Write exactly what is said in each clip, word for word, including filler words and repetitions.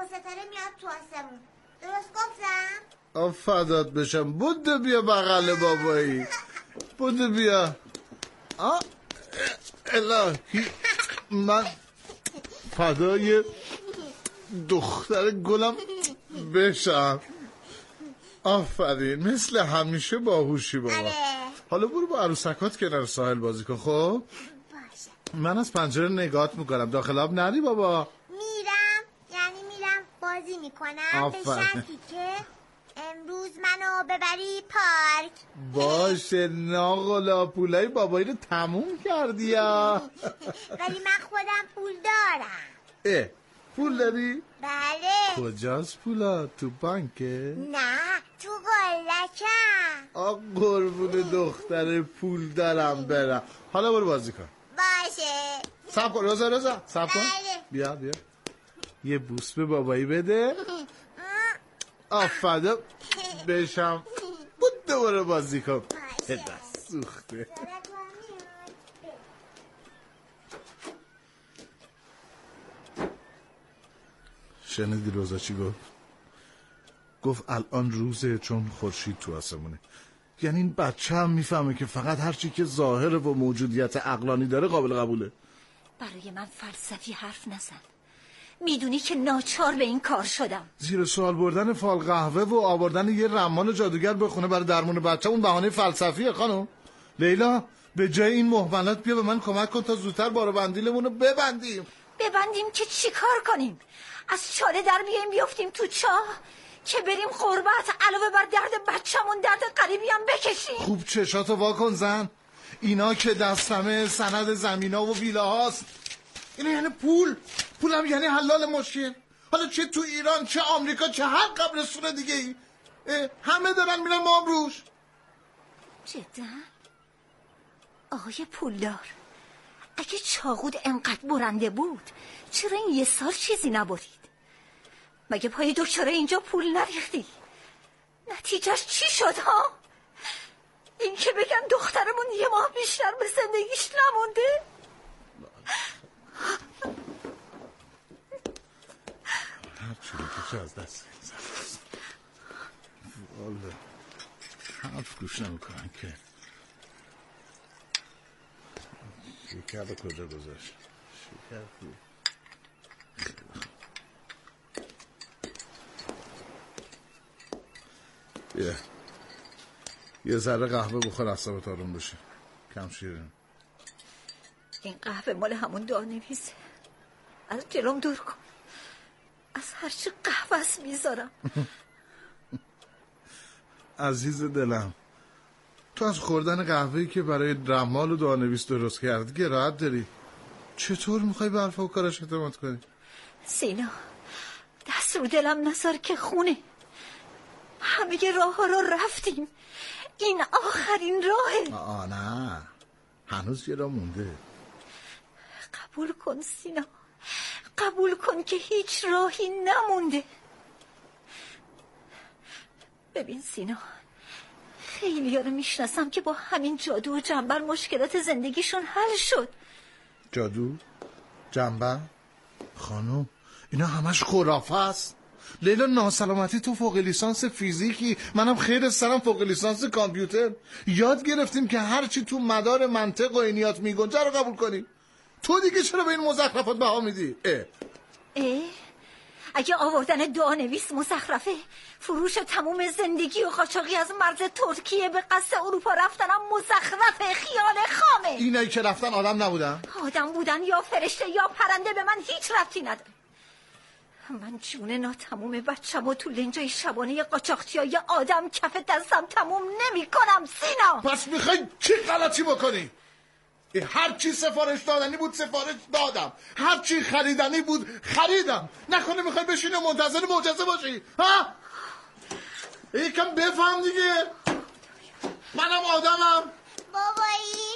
ستاره میاد تو آسمون. درست گفتم؟ آ فدات بشم. بوده بیا بغل بابایی. بوده بیا. آ الهی من فدای دختر گلم بشم. آفرین مثل همیشه باهوشی بابا. آره. حالا برو با عروسکات کنار ساحل بازی کن. خب باشه. من از پنجره نگات میکنم. داخل آب نری بابا. میرم، یعنی میرم بازی میکنم به شرطی که امروز منو ببری پارک. باشه ناغلا پولای بابایی رو تموم کردی یا؟ ولی من خودم پول دارم. اه پول داری؟ بله. کجاست پولا؟ تو بانکه؟ نه تو گلکم. آ قربون دختر پول دارم برم. حالا برو بازی کن. باشه. صبر کن روزا روزا صبر کن. بله. بیا بیا یه بوس به بابایی بده. آفده بشم بود دوباره بازی کن. دست سوخته. شنیدی روزا چی گفت؟ گفت الان روزه چون خورشید تو آسمونه. یعنی این بچه هم میفهمه که فقط هرچی که ظاهر و موجودیت عقلانی داره قابل قبوله. برای من فلسفی حرف نزن. میدونی که ناچار به این کار شدم. زیر سوال بردن فال قهوه و آوردن یه رمال جادوگر به خونه برای درمون بچه اون بهانه فلسفیه خانم. لیلا به جای این محملات بیا به من کمک کن تا زودتر بارو بندیلمون رو ببندیم. ببندیم که چی کار کنیم؟ از چاله در بیاییم بیفتیم تو چاه که بریم قربت علاوه بر درد بچه‌مون درد قریبی هم بکشیم. خوب چشاتو وا کن زن. اینا که دستمه سند زمینا و ویلاهاست. اینا یعنی پول. پولم یعنی حلال مشکل. حالا چه تو ایران چه آمریکا چه هر قبرستون دیگه ای همه دارن میرن ما هم روش. جدا؟ آقای پولدار اگه چاقود انقدر برنده بود چرا این یه سال چیزی نبرید؟ مگه پای دکتره اینجا پول نریختی؟ نتیجهش چی شد ها؟ این که بگن دخترمون یه ماه بیشتر به زندگیش نمونده؟ هر چی که چه از دست زفت والا حرف گوش نمیکنن که. شکر به کجا گذاشت؟ شکر خوب. بیا یه ذره قهوه بخور اعصابت آروم بشه. کم شیرین. این قهوه مال همون دانویسه. از جلوم دور کن. از هرچی قهوه است میذارم. عزیز دلم تو از خوردن قهوه‌ای که برای رمال و دانویس درست کردی که راحت داری. چطور میخوای به حرف و کارش اعتماد کنی؟ سینا دست رو دلم نذار که خونه. همه راه ها رو رفتیم. این آخرین راهه. آه نه هنوز یه راه مونده. قبول کن سینا. قبول کن که هیچ راهی نمونده. ببین سینا خیلی ها رو میشناسم که با همین جادو و جنبر مشکلات زندگیشون حل شد. جادو؟ جنبر؟ خانم اینا همش خرافه است. لیلا ناسلامتی تو فوق لیسانس فیزیکی منم خیر سرم فوق لیسانس کامپیوتر. یاد گرفتیم که هرچی تو مدار منطق و اینیات میگنجه رو قبول کنیم. تو دیگه چرا به این مزخرفات بها میدی؟ اه اه اگه آوردن دانویس مزخرفه فروش تموم زندگی و قاچاقی از مرز ترکیه به قصد اروپا رفتنم مزخرفه خیال خامه. اینایی که رفتن آدم نبودن؟ آدم بودن یا فرشته یا پرنده به من هیچ ربطی نداره. من جون ناتموم بچم و تو لنجای شبانه قاچاقچیای آدم کف دستم تموم نمی کنم سینا. پس میخوای چی غلطی بکنی؟ هر چی سفارش دادنی بود سفارش دادم. هر چی خریدنی بود خریدم. نکنه میخوای بشینی و منتظر معجزه باشی ها؟ یکم بفهم دیگه. منم آدمم. بابایی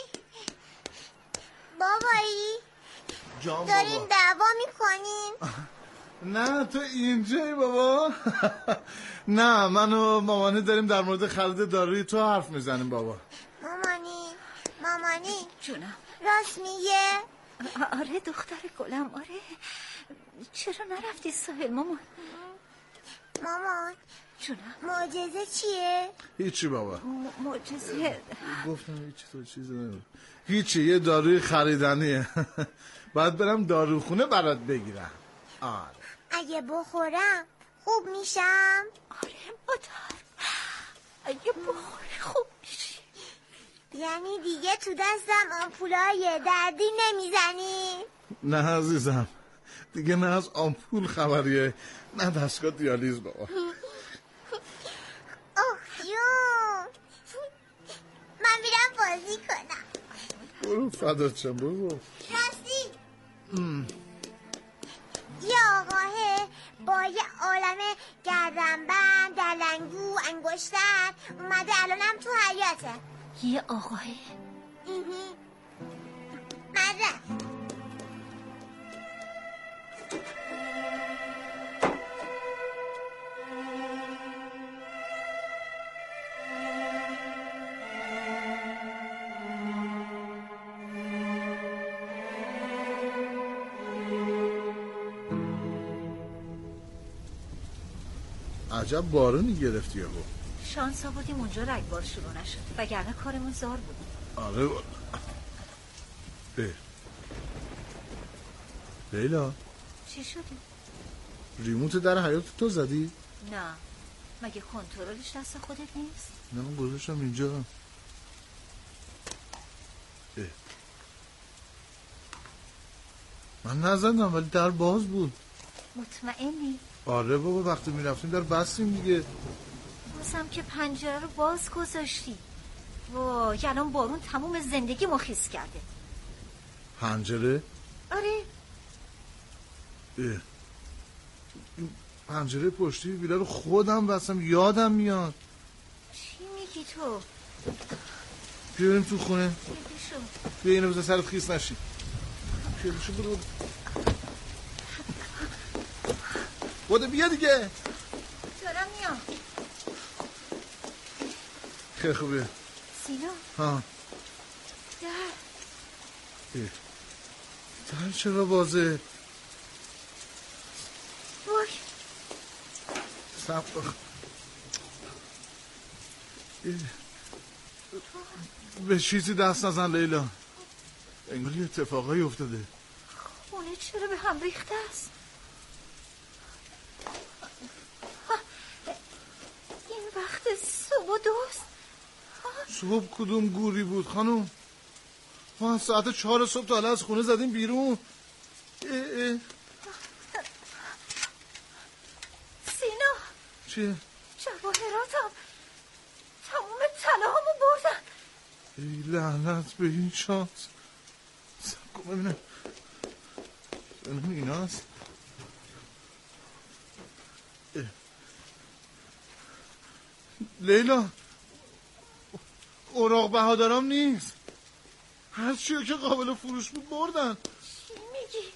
بابایی جان دارین بابا. دعوا میکنین؟ نه تو اینجایی بابا. نه من و مامانی داریم در مورد خرید داروی تو حرف میزنیم بابا. مامانی مامانی جونم راست میگه؟ آره دختر گلم آره. چرا نرفتی ساحل مامان؟ مامان جونم معجزه چیه؟ هیچی بابا. معجزه گفتم هیچی، تو چیزی نمید. هیچی، یه داروی خریدنیه. باید برم داروخونه برات بگیرم. آره اگه بخورم خوب میشم؟ آره مادر، اگه بخوری خوب میشی. یعنی دیگه تو دستم آمپولای دردی نمیزنی؟ نه عزیزم، دیگه نه از آمپول خبریه نه دستگاه دیالیز بابا. اوه جون، من میرم بازی کنم. برو فدات شم، برو. راستی یه آقاه با یه عالم گردنبند، دلنگو، انگشتر اومده الانم تو حیاته. یه آقاه من رفت. عجب بارونی گرفتی یهو. شانس آوردیم اونجا رگبار شروع نشد، وگرنه کارمون زار بود. آره والا. اه. لیلا چی شده؟ ریموت در حیاط تو زدی؟ نه، مگه کنترلش دست خودت نیست؟ نه من گذاشتم اینجا. اه. من نزدم ولی در باز بود. مطمئنی؟ آره بابا، وقتی میرفتیم در بستیم دیگه. بازم که پنجره رو باز گذاشتی. وای الان بارون تموم زندگی ما خیس کرده. پنجره؟ آره. اه. پنجره پشتی ویلا رو خودم بستم، یادم میاد. چی میگی تو؟ بیا بریم تو خونه. بشو. بیا اینو بذار سرت خیس نشی. بشو برو بوده. بیا دیگه. دارم میام. خیلی خوبه. سینا. ها. در. اه. در چرا بازه؟ وای. سب بخ. به چیزی دست نزن لیلا. انگار یه اتفاقایی افتاده. خونه چرا به هم ریخته است؟ این وقت صبح و دوست. صبح کدوم گوری بود خانم؟ ما ساعت چهار صبح تا حالا از خونه زدیم بیرون. اه اه. سینا. چیه؟ جواهراتم تموم طلاهامو بردن. ای لعنت به این شانس. سب کن ببینم ببینم ایناست. لیلا اوراق بهادرام نیست. هر چیه که قابل فروش بود بردن. چی میگی؟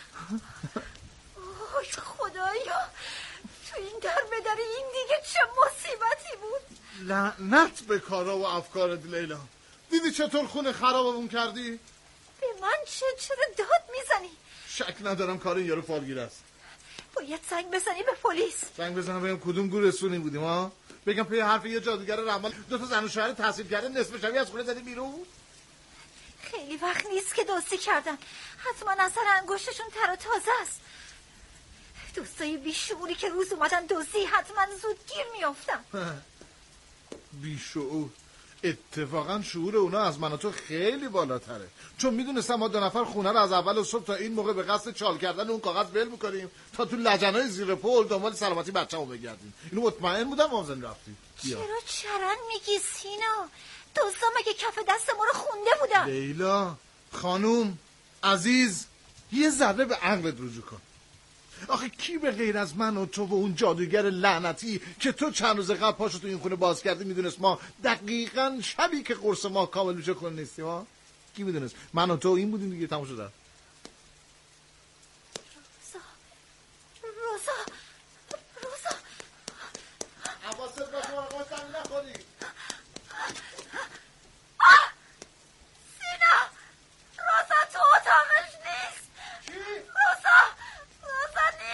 اوه خدایا، تو این در بدری این دیگه چه مصیبتی بود. لعنت به کارا و افکارت لیلا. دیدی چطور خونه خرابمون کردی؟ به من چه؟ چرا داد میزنی؟ شک ندارم کار این یارو فالگیر است. باید زنگ بزنی به پلیس. زنگ بزنم بگم کدوم گورستونی بودیم ها؟ بگم پی حرف یه جادوگر رمال دو تا زن و شوهر تحصیل کرده نصف شبی از خونه زدی بیرون؟ خیلی وقت نیست که دوستی کردن. حتما اثر انگشتشون تر و تازه است. دوستای بیشعوری که روز اومدن دوستی حتما زود گیر میافتن. بیشعور؟ اتفاقا شعور اونا از من و تو خیلی بالاتره، چون میدونستم ما دو نفر خونه رو از اول صبح تا این موقع به قصد چال کردن اون کاغذ بل میکنیم تا تو لجنای زیر پل دنبال سلامتی بچه‌مو بگردیم. اینو مطمئن بودم مازن رفتی. چرا چرا میگی سینا؟ دوستا مگه کف دست ما رو خونده بودن؟ لیلا خانوم عزیز، یه ذره به عقلت رجوع کن. آخه کی به غیر از من و تو و اون جادوگر لعنتی که تو چند روز قبل پاشو تو این خونه باز کردی میدونست ما دقیقاً شبی که قرص ما کامل میشه خونه نیستیم ها؟ کی میدونست؟ من و تو این بودیم دیگه. تموم شد. روزا روزا روزا حواست باشه آقا زنگ نخوری. سینا، روزا تو اتاقش نیست. چی؟ روزا روزا نیست.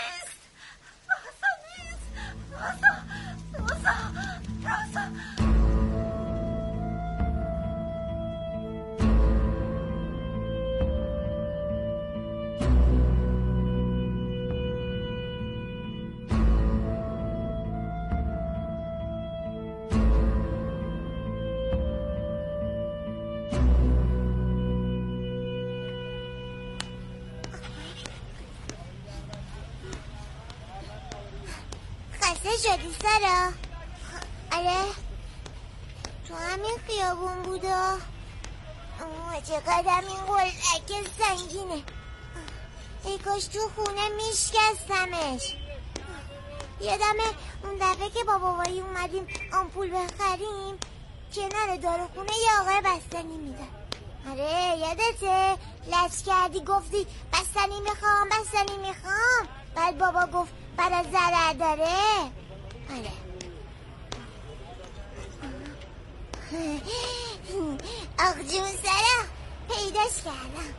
خسته شدی سارا؟ آره تو همین خیابون بودا. چقدر این قلعک سنگینه. ای کاش تو خونه میشکستمش. یادمه اون دفعه که با بابایی اومدیم آمپول بخریم کنار داروخونه یه آقای بستنی میدن. آره یادته لچ کردی گفتی بستنی میخوام بستنی میخوام، بعد بابا گفت برای ضرر داره. آره آق جون سرا پیداش کردم.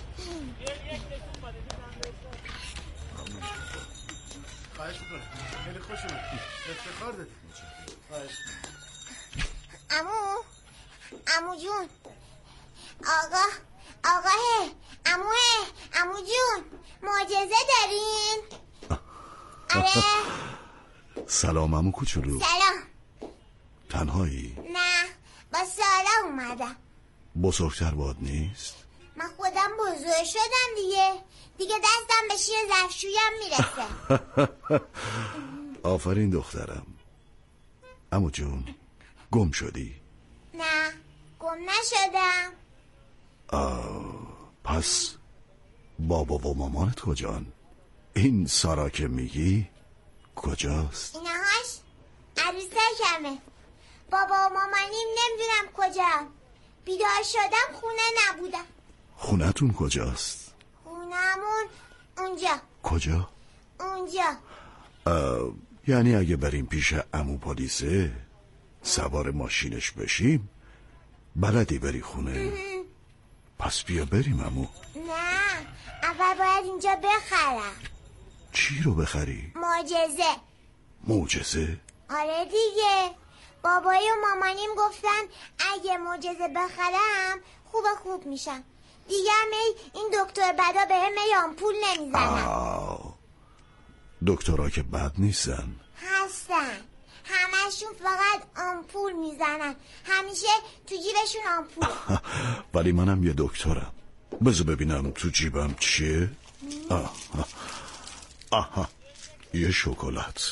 خواهش میکنم خیلی خوش اومد. افتخار دادی. خواهش عمو عمو جون آقا آقاه عموه عمو جون معجزه دارین؟ آره سلام عمو کوچولو. سلام. تنهایی؟ نه با سارا اومدم. بزرگتر باد نیست؟ من خودم بزرگ شدم دیگه دیگه دستم به شیر ظرفشویم میرسه. آفرین دخترم. عمو جون گم شدی؟ نه گم نشدم. آه پس بابا و مامانت کجان؟ این سارا که میگی کجاست؟ اینهاش عروسکمه. بابا و مامانیم نمیدونم کجا. بیدار شدم خونه نبودم. خونتون کجاست؟ خونمون اونجا. کجا؟ اونجا. آه، یعنی اگه بریم پیش عمو پلیسه سوار ماشینش بشیم بلدی بری خونه؟ پس بیا بریم عمو. نه اول باید اینجا بخرم. چی رو بخری؟ معجزه. معجزه؟ آره دیگه بابایی و مامانیم گفتن اگه معجزه بخرم خوب خوب میشم دیگه. می این دکتر بدا به هم آمپول نمیزنن. دکترها که بد نیستن هستن، همشون فقط آمپول میزنن، همیشه تو جیبشون آمپول. ولی منم یه دکترم. بذار ببینم تو جیبم چیه. آه. آها یه شکلات.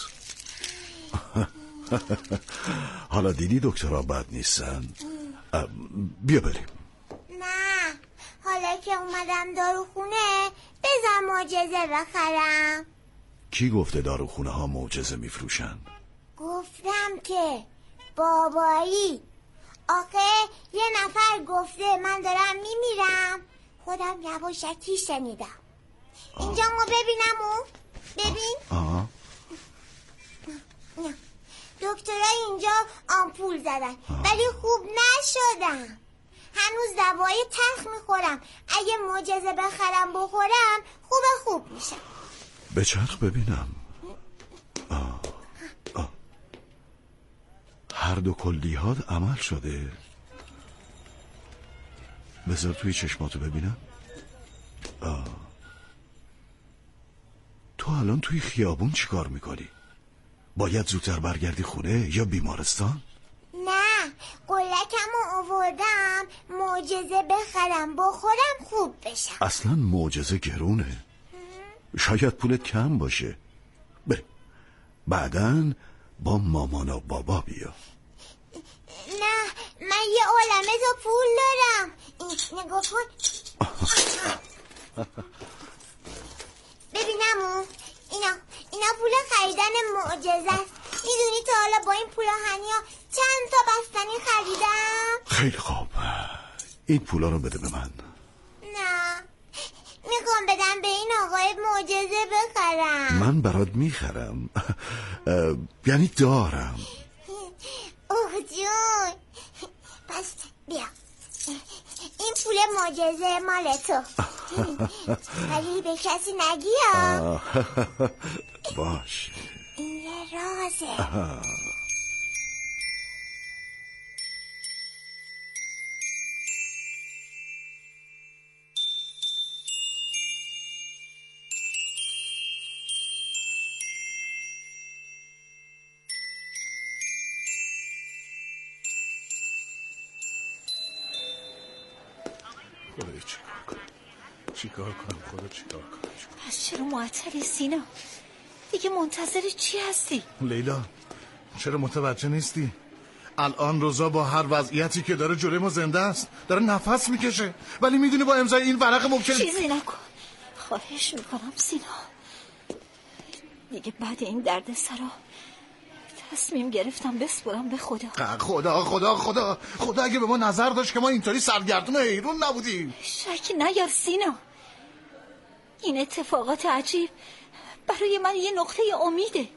حالا دیدی دکترها بد نیستن. بیا بریم. نه حالا که اومدم داروخونه بذار معجزه بخرم. کی گفته داروخونه ها معجزه میفروشن؟ گفتم که بابایی. آخه یه نفر گفته من دارم میمیرم، خودم یواشکی شنیدم. اینجا ما ببینم اون ببین. آه. نه دکترای اینجا آمپول زدن ولی خوب نشدم. هنوز دوای تلخ میخورم. اگه معجزه بخرم بخورم خوب خوب میشم. به چرخ ببینم. آه. آه. هر دو کلیهات عمل شده. بذار توی چشماتو ببینم. آه. تو الان توی خیابون چی کار میکنی؟ باید زودتر برگردی خونه یا بیمارستان؟ نه قلکمو آوردم معجزه بخرم بخورم خوب بشم. اصلا معجزه گرونه. شاید پولت کم باشه. بریم بعدن با مامان و بابا بیا. نه من یه عالمه تو پول دارم. این نگاه کن. ببینم اون اینا اینا پول خریدن معجزه است. میدونی تا حالا با این پول هنیا چند تا بستنی خریدم؟ خیلی خوب این پولا رو بده به من. نه میخوام بدم به این آقای معجزه بخرم. من برات میخرم. یعنی دارم. اوه جون پس بیا این پول معجزه مال تو. ولی به کسی نگی ها. باشه این یه رازه. خدای چیکار کنم چیکار کنم خدا چیکار کنم. پس چرا معطلی سینا؟ دیگه منتظر چی هستی؟ لیلا چرا متوجه نیستی؟ الان روزا با هر وضعیتی که داره جلوی ما زنده است، داره نفس میکشه، ولی میدونی با امضای این ورق ممکن چیزی نکن، خواهش میکنم سینا. دیگه بعد این درد سرا تصمیم گرفتم بسپرم به خدا. خدا خدا خدا خدا اگه به ما نظر داشت که ما اینطوری سرگردون و حیرون نبودیم. شک نیار سینا، این اتفاقات عجیب برای من یه نقطه امیده.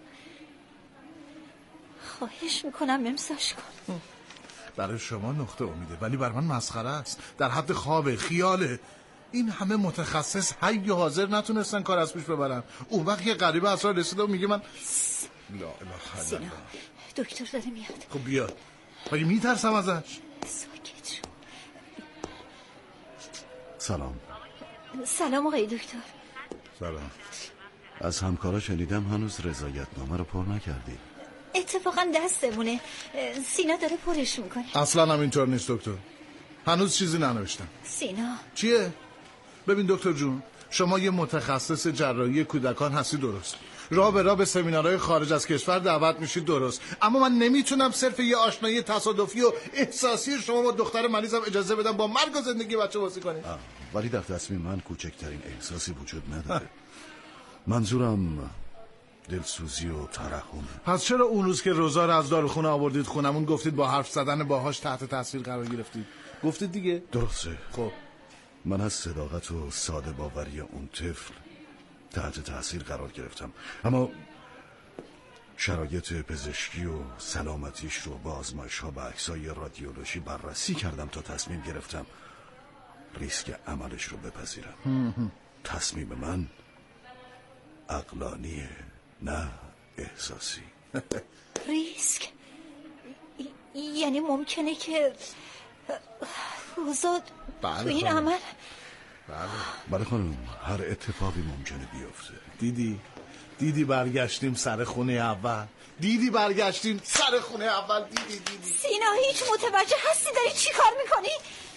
خواهش میکنم امضاش کن. برای شما نقطه امیده ولی برای من مسخره است، در حد خوابه، خیاله. این همه متخصص حی حاضر نتونستن کار از پیش ببرن. اون وقت یه غریبه اسرار رسیده و میگه من لا اله الا سینا الله. دکتر داره میاد. خب بیاد، ولی میترسم ازش. ساکت شو. سلام. سلام آقای دکتر. سلام. از همکارا شنیدم هنوز رضایتنامه رو پر نکردی. اتفاقا دستمونه، سینا داره پرش میکنه. اصلا هم اینطور نیست دکتر، هنوز چیزی ننوشتم. سینا چیه؟ ببین دکتر جون، شما یه متخصص جراحی کودکان هستی، درست، راه به راه به سمینارهای خارج از کشور دعوت میشید، درست، اما من نمیتونم صرف یه آشنایی تصادفی و احساسی شما با دختر مریضم اجازه بدم با مرگ و زندگی بچه بازی کنید. ولی در تصمیم من کوچکترین احساسی وجود نداره. منظورم دلسوزی و ترحم. پس چرا اون روز که روزا رو از داروخونه آوردید خونمون گفتید با حرف زدن باهاش تحت تاثیر قرار گرفتید؟ گفتید دیگه. درسته. خب من از صداقت و ساده باوری اون طفل تحت تاثیر قرار گرفتم، اما شرایط پزشکی و سلامتیش رو با آزمایش ها و عکسای رادیولوژی بررسی کردم تا تصمیم گرفتم ریسک عملش رو بپذیرم. تصمیم من عقلانیه نه احساسی. ریسک؟ یعنی ممکنه که روزا تو این عمل؟ بله بله خانم، هر اتفاقی ممکنه بیفته. دیدی دیدی برگشتیم سر خونه اول، دیدی برگشتیم سر خونه اول، دیدی دیدی سینا هیچ متوجه هستی داری چی کار میکنی؟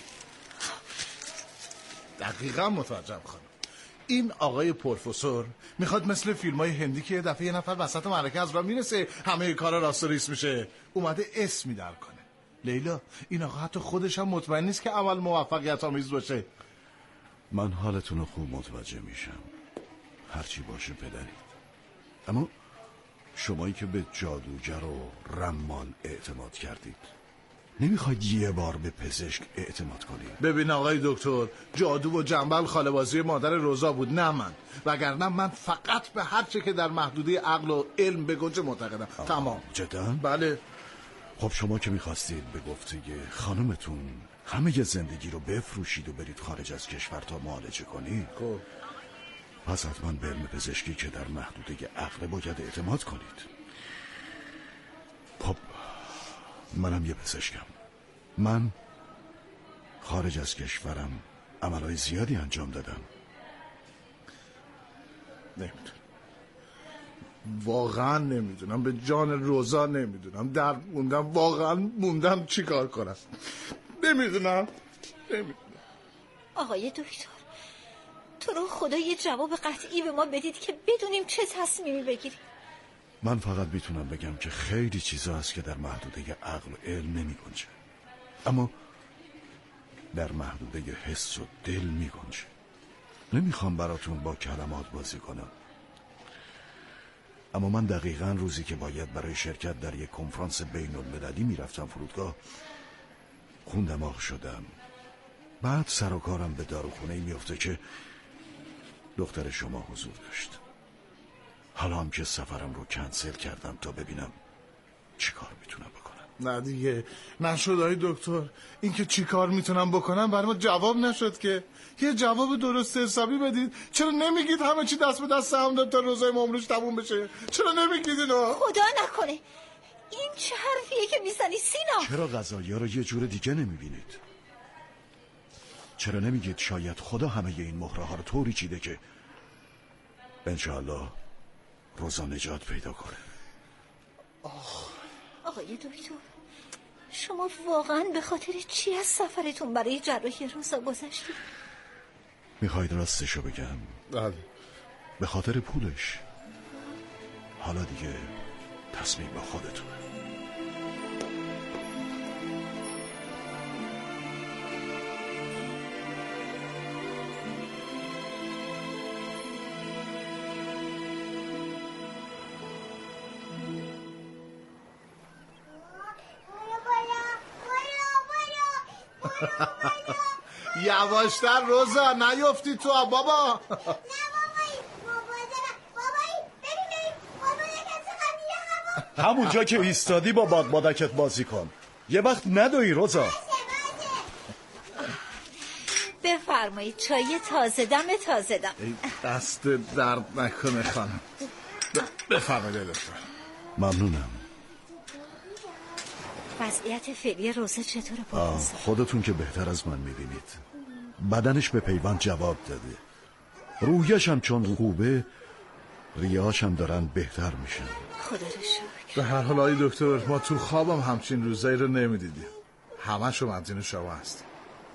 دقیقا متوجهم خانم. این آقای پروفسور میخواد مثل فیلم های هندی که دفعه یه نفر وسط معرکه از راه میرسه همه کارا راست و ریس میشه، اومده اسمی در کنه. لیلا این آقا حتی خودش هم مطمئن نیست که عمل موفقیت آمیز باشه. من حالتون رو خوب متوجه میشم، هرچی باشه بدنید، اما شمایی که به جادوگر و رمان اعتماد کردید نمیخواید یه بار به پزشک اعتماد کنید؟ ببین آقای دکتر، جادو و جنبل خاله‌بازی مادر روزا بود، نه من. وگرنه من فقط به هر چه که در محدوده عقل و علم بگنجه معتقدم. تمام. جدا؟ بله. خب شما که میخواستید به گفته خانمتون همه ی زندگی رو بفروشید و برید خارج از کشور تا معالجه کنید، خب پس حتما به علم پزشکی که در محدوده عقل باید اعتماد کنید. خب منم یه پزشکم، من خارج از کشورم عملهای زیادی انجام دادم. نمیدونم، واقعا نمیدونم، به جان روزا نمیدونم، در موندم، واقعا موندم چی کار کنم. نمیدونم نمیدونم آقای دکتر تو رو خدا یه جواب قطعی به ما بدید که بدونیم چه تصمیمی بگیریم. من فقط میتونم بگم که خیلی چیزا هست که در محدوده عقل و علم نمی گنجه، اما در محدوده حس و دل می گنجه. نمیخوام براتون با کلمات بازی کنم، اما من دقیقاً روزی که باید برای شرکت در یک کنفرانس بین المللی میرفتم فرودگاه، خون دماغ شدم. بعد سر و کارم به داروخونه میفته که دختر شما حضور داشت. حالا هم که سفرم رو کنسل کردم تا ببینم چی کار میتونم بکنم. نه دیگه نشد آقای دکتر، این که چی کار میتونم بکنم برای ما جواب نشد که. یه جواب درست حسابی بدید. چرا نمیگید همه چی دست به دست هم داد تا روزای عمرش تموم بشه؟ چرا نمیگید اینو؟ خدا نکنه این چه حرفیه که میزنی سینا؟ چرا قضایا رو یه جور دیگه نمیبینید؟ چرا نمیگید شاید خدا همه این مهره ها رو طوری چیده که انشاءالله روزا نجات پیدا کنه؟ آه. آقای دکتر شما واقعا به خاطر چی از سفرتون برای جراحی روزا گذشتید؟ میخواید راستشو بگم؟ بله. به خاطر پولش. حالا دیگه تصمیم با خودتونه. یواشتر روزا، نیفتی تو بابا. نه بابایی مواظبم. بابایی ببین ببین بابا یکم چقدر هوا. همونجا که ایستادی با باد بادکت بازی کن. یه وقت ندوی روزا. بفرمایید چای تازه دم تازه دم. دست درد نکنه خانم. بفرمایید دکتر. ممنونم. وضعیت فعلی روزه چطوره آه پروفسور؟ خودتون که بهتر از من میبینید. بدنش به پیوند جواب داده. روحیش هم چون خوبه، ریهاش هم دارن بهتر میشن. خدا رو شکر. به هر حال آقای دکتر، ما تو خوابم همچین روزایی رو نمیدیدیم. همشو مدیون شما هست.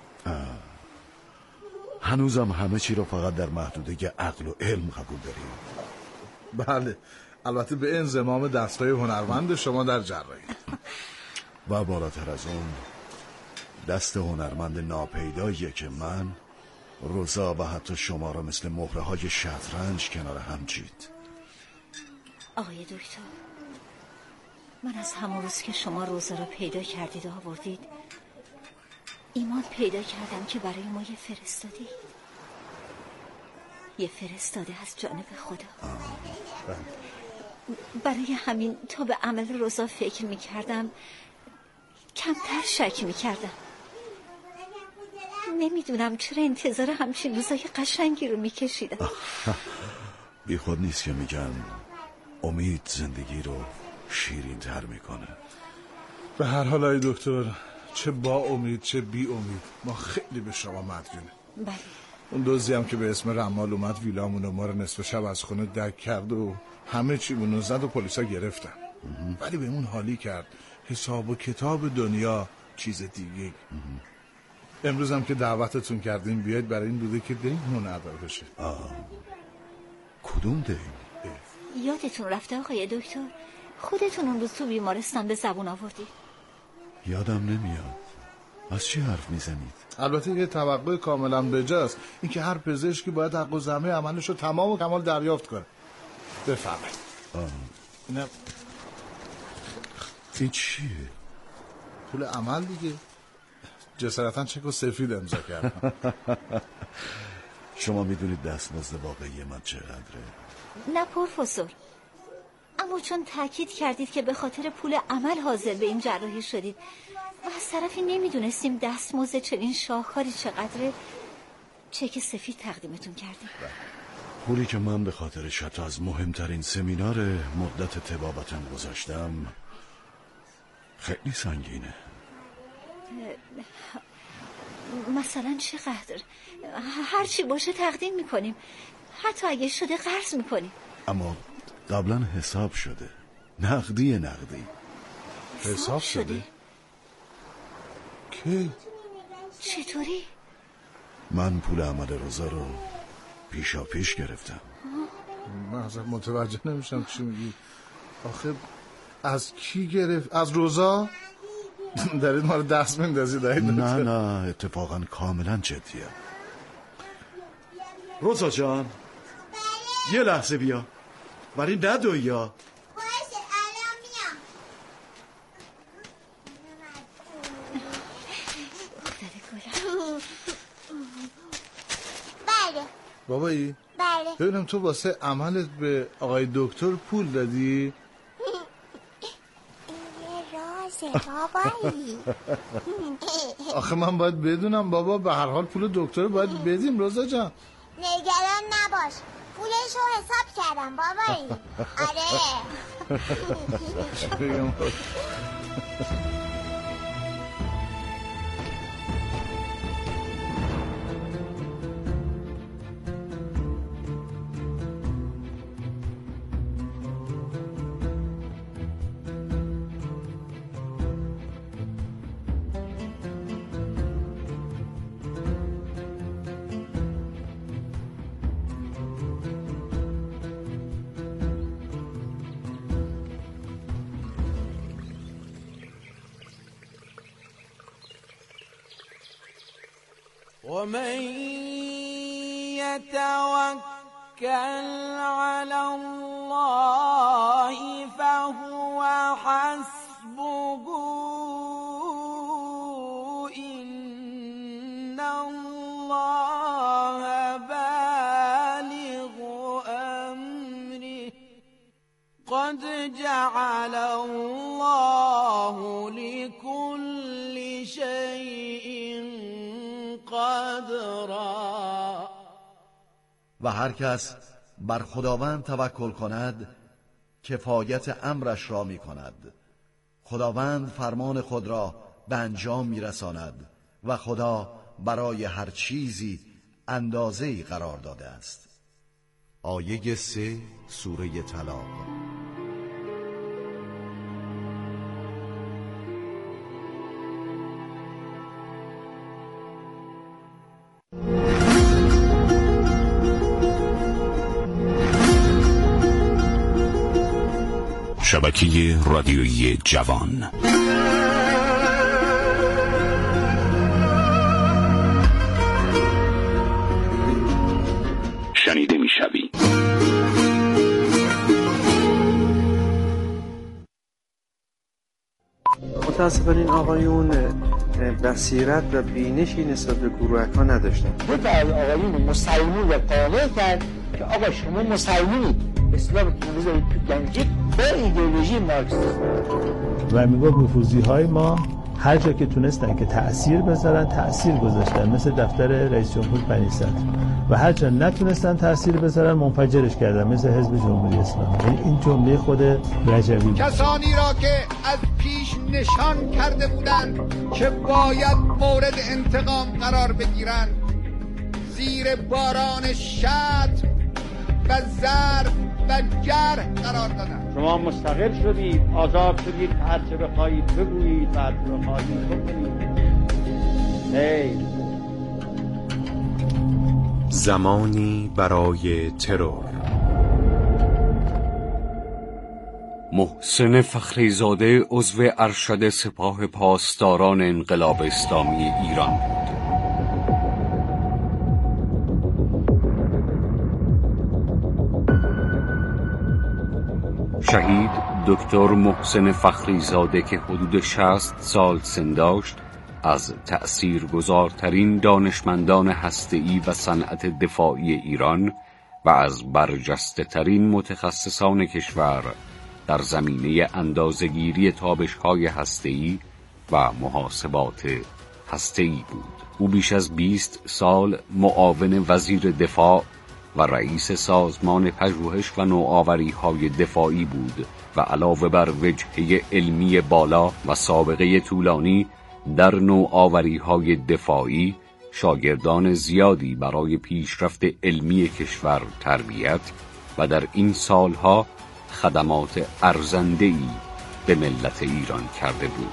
هنوزم همه چی رو فقط در محدوده عقل و علم قبول داریم. بله، البته به انضمام دستای هنرمند شما در جراحی. و بالاتر از اون دست هنرمند ناپیداییه که من، روزا و حتی شما رو مثل مهره های شطرنج کنار هم چید. آقای دکتر، من از همون روز که شما روزا رو پیدا کردید و آوردید ایمان پیدا کردم که برای ما یه فرستادی یه فرستاده از جانب خدا. برای همین تا به عمل روزا فکر میکردم کمتر شک میکردم. نمیدونم چرا انتظار همچین روزای قشنگی رو میکشیدم. بی خود نیست که میگن امید زندگی رو شیرین تر میکنه. به هر حال آقای دکتر، چه با امید چه بی امید، ما خیلی به شما مدیونیم. بله. اون دوزی هم که به اسم رمال اومد ویلامون و ما رو نصف شب از خونه دک کرد و همه چی اونو زد و پلیسا گرفتن. ولی به اون حالی کرد حساب و کتاب دنیا چیز دیگه. امروز هم که دعوتتون کردیم بیاید برای این بوده که دیمون ادا بشه. کدوم دیم؟ یادتون رفته آقای دکتر؟ خودتون اون روز تو بیمارستان به زبون آوردی. یادم نمیاد. از چی حرف میزنید؟ البته یه توقع کاملا بجاست، این که هر پزشکی باید حق و زحمه عملش رو تمام و کمال دریافت کنه. بفرمایید. اینم این چیه؟ پول عمل دیگه. جسارتا چک و سفید امضا کردم. شما میدونید دستمزد واقعی من چقدره؟ نه پروفسور، اما چون تاکید کردید که به خاطر پول عمل حاضر به این جراحی شدید و از طرفی نمیدونستیم دستمزد چنین شاهکاری چقدره، چک سفید تقدیمتون کردیم. پولی که من به خاطرش حتی از مهمترین سمینار مدت طبابتم گذاشتم خیلی سنگینه. مثلا چقدر؟ هرچی باشه تقدیم میکنیم، حتی اگه شده قرض میکنیم. اما قبلا حساب شده، نقدی نقدی. حساب شده؟ کی؟ چطوری؟ من پول عمل روزا رو پیشا پیش گرفتم. من اصلا متوجه نمیشم چی میگی. آخه از کی گرفت؟ از روزا؟ دارید ما رو دست میندازید؟ نه نه اتفاقا کاملا جدیه. روزا جان یه لحظه بیا، ولی ندوی یا باشه الان میام. بله بابایی؟ بله. ببینم تو واسه عملت به آقای دکتر پول دادی؟ یه رازه بابایی. آخه من باید بدونم بابا، به هر حال پول دکتر باید بدیم روزا جان. نگران نباش، پولش رو حساب کردم بابایی. آره. ومن يتوكل على الله فهو حسبه إن الله بالغ أمره قد جعل الله لكل شيء قدرا. و هر کس بر خداوند توکل کند کفایت امرش را می کند. خداوند فرمان خود را به انجام می رساند و خدا برای هر چیزی اندازه‌ای قرار داده است. آیه سه سوره طلاق. شبکه رادیویی جوان. شنیده می‌شوی. متاسفانه این آقایون بصیرت و بینشی نسبت به گروهک‌ها نداشتن. بود از آقایون مسلمون قانع کرد که آقا شما مسلمونید، اسلام که بذارید تو گنجید با ایدئولوژی مارکسیسم. و میگفت نفوذی های ما هر جا که تونستن که تأثیر بذارن تأثیر گذاشتن، مثل دفتر رئیس جمهور بنی صدر، و هر جا نتونستن تأثیر بذارن منفجرش کردن، مثل حزب جمهوری اسلامی. یعنی این جمله خود رجوی. کسانی را که از پیش نشان کرده بودند که باید مورد انتقام قرار بگیرند، زیر باران شتم و ضرب و جرح قرار دادند. شما مستقل شدید، آزاد شدید، هر چه بخواهید بگویید و هر چه بخواهید بکنید. هی زمانی برای ترور. محسن فخریزاده عضو ارشد سپاه پاسداران انقلاب اسلامی ایران بود. شهید دکتر محسن فخریزاده که حدود شصت سال سن داشت، از تأثیرگذارترین دانشمندان هسته‌ای و صنعت دفاعی ایران و از برجسته ترین متخصصان کشور در زمینه اندازه‌گیری تابش‌های هسته‌ای و محاسبات هسته‌ای بود. او بیش از بیست سال معاون وزیر دفاع و رئیس سازمان پژوهش و نوآوری‌های دفاعی بود و علاوه بر وجهه علمی بالا و سابقه طولانی در نوآوری‌های دفاعی، شاگردان زیادی برای پیشرفت علمی کشور تربیت و در این سالها خدمات ارزنده‌ای به ملت ایران کرده بود.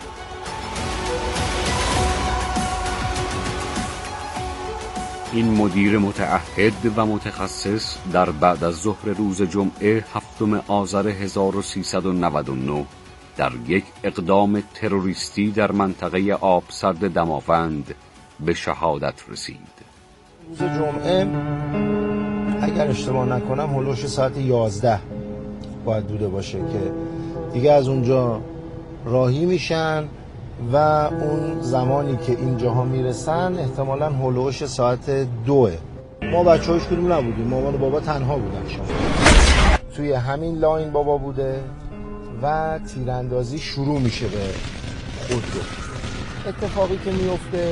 این مدیر متعهد و متخصص در بعد از ظهر روز جمعه هفتم آذر هزار و سیصد و نود و نه در یک اقدام تروریستی در منطقه آبسرد دماوند به شهادت رسید. روز جمعه اگر اشتباه نکنم هلوش ساعت یازده باید بوده باشه که دیگه از اونجا راهی میشن و اون زمانی که اینجاها میرسن احتمالاً هلوش ساعت دوه. ما بچه هاش کدوم نبودیم، مامان و بابا تنها بودن. شما توی همین لاین بابا بوده و تیراندازی شروع میشه به خودرو. اتفاقی که میفته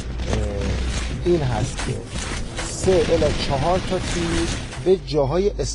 این هست که سه الی چهار تا تیر به جاهای